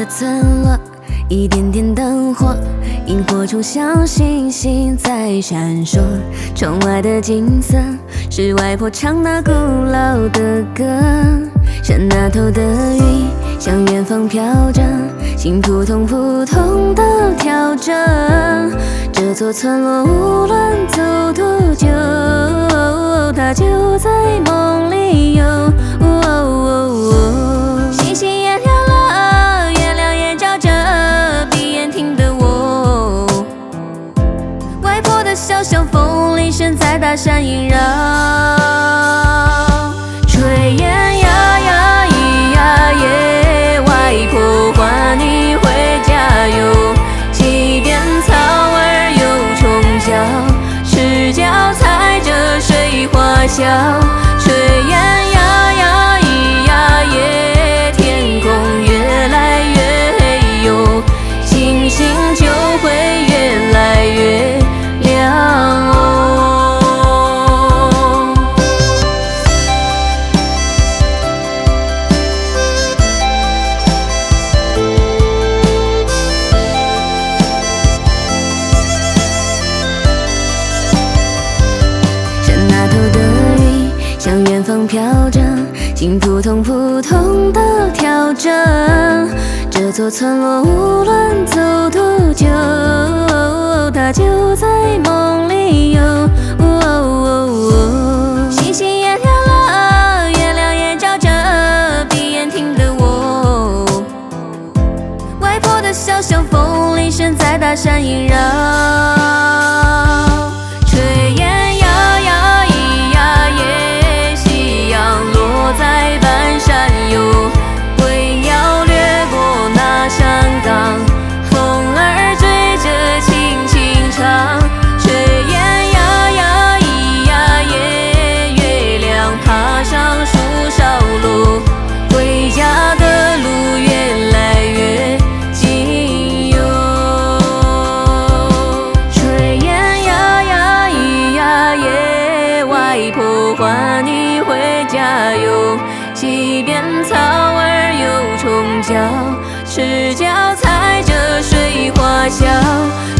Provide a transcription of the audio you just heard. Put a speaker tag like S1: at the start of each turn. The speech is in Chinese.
S1: 村落，一点点灯火，萤火虫像星星在闪烁。窗外的景色是外婆唱那古老的歌，山那头的云向远方飘着，心扑通扑通地跳着。这座村落无论走多久，它就在梦里游。星星也亮了，月亮也照着，闭眼听的我。外婆的小巷风铃声在大山萦绕，炊烟呀呀咿呀耶，外婆唤你回家哟。溪边草儿又虫叫，赤脚踩着水花笑。炊烟呀呀咿呀耶，天空越来越黑哟，星星就会越来越亮哦。山那头的云向远方飘着，心扑通扑通地跳着。这座村落无论走多久，它就在梦里游。星星也亮了，月亮也照着，闭眼听的我。外婆的小巷风铃声在大山萦绕，炊烟呀呀咿呀耶，夕阳落在半山哟。归鸟掠过那山岗，风儿追着轻轻唱。炊烟呀呀咿呀耶，月亮爬上树梢落，回家的路越来越近哟。炊烟呀呀咿呀耶，外婆唤你回家哟。溪边草儿又虫叫，赤脚踩着水花笑。